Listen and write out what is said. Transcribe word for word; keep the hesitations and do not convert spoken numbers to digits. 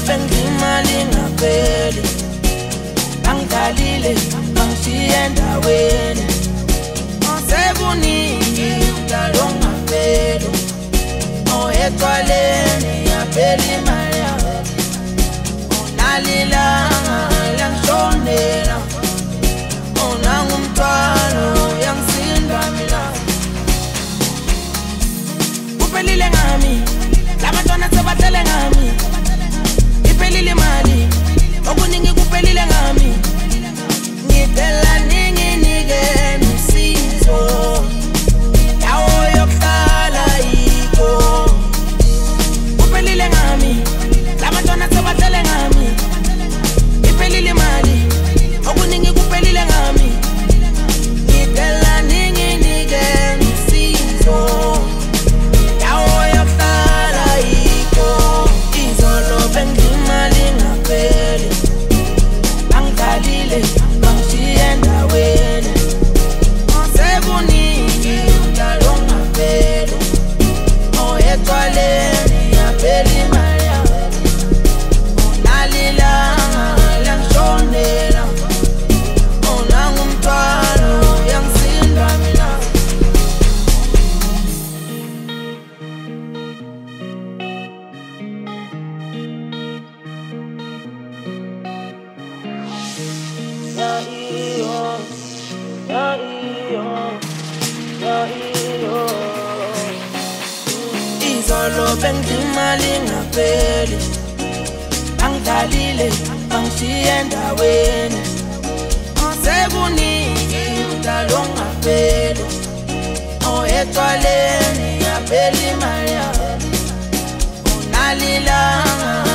bengimali ngapheli angidalile bangishiye endaweni sekuningi udalo ngapheli oyedwaleni yapheli imali onalilanga langishonela onangumthwalo yangisinda mina kuphelile ngami labantwana sebahlele ngami iphelile imali okuningi kuphelile ngami ngidela ningi nike nisizo yawo yokuhlala yiko kuphelile ngami labantwana sebahlele ngami iphelile imali okuningi kuphelile ngami ngidela ningi nike nisizo yawo yokuhlala yiko izolo bengimali ngapheli angidalile bangishiye endaweni sekuningi udalo ngapheli oyedwaleni yapheli imali onalilanga langishonela onangumthwalo yangisinda mina izolo bengimali ngapheli angidalile bangishiye endaweni sekuningi udalo ngapheli oyedwaleni yapheli imali onalilanga